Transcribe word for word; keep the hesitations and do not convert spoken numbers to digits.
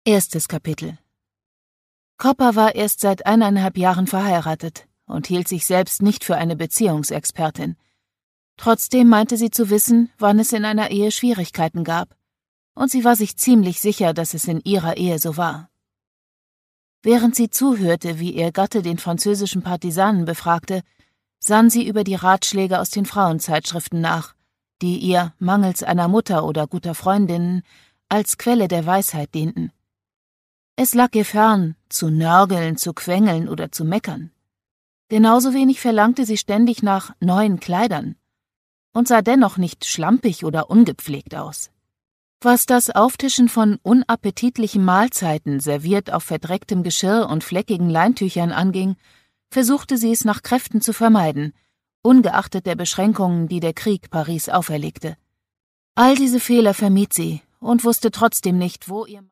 Erstes Kapitel. Copper war erst seit eineinhalb Jahren verheiratet und hielt sich selbst nicht für eine Beziehungsexpertin. Trotzdem meinte sie zu wissen, wann es in einer Ehe Schwierigkeiten gab, und sie war sich ziemlich sicher, dass es in ihrer Ehe so war. Während sie zuhörte, wie ihr Gatte den französischen Partisanen befragte, sann sie über die Ratschläge aus den Frauenzeitschriften nach, die ihr, mangels einer Mutter oder guter Freundinnen, als Quelle der Weisheit dienten. Es lag ihr fern, zu nörgeln, zu quengeln oder zu meckern. Genauso wenig verlangte sie ständig nach neuen Kleidern und sah dennoch nicht schlampig oder ungepflegt aus. Was das Auftischen von unappetitlichen Mahlzeiten, serviert auf verdrecktem Geschirr und fleckigen Leintüchern anging, versuchte sie es nach Kräften zu vermeiden, ungeachtet der Beschränkungen, die der Krieg Paris auferlegte. All diese Fehler vermied sie und wusste trotzdem nicht, wo ihr